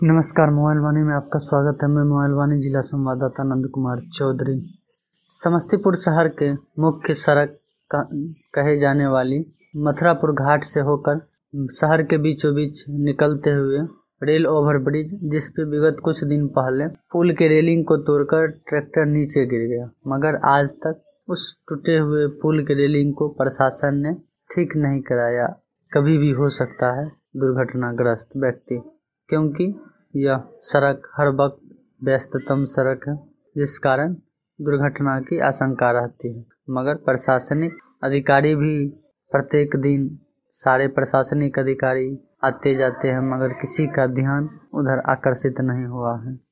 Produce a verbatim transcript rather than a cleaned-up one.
नमस्कार, मोबाइल वाणी में आपका स्वागत है। मैं मोबाइल वाणी जिला संवाददाता नंद कुमार चौधरी। समस्तीपुर शहर के मुख्य सड़क कहे जाने वाली मथुरापुर घाट से होकर शहर के बीचों बीच निकलते हुए रेल ओवरब्रिज, जिस पे विगत कुछ दिन पहले पुल के रेलिंग को तोड़कर ट्रैक्टर नीचे गिर गया, मगर आज तक उस टूटे हुए पुल के रेलिंग को प्रशासन ने ठीक नहीं कराया। कभी भी हो सकता है दुर्घटनाग्रस्त व्यक्ति, क्योंकि यह सड़क हर वक्त व्यस्ततम सड़क है, जिस कारण दुर्घटना की आशंका रहती है। मगर प्रशासनिक अधिकारी भी प्रत्येक दिन सारे प्रशासनिक अधिकारी आते जाते हैं, मगर किसी का ध्यान उधर आकर्षित नहीं हुआ है।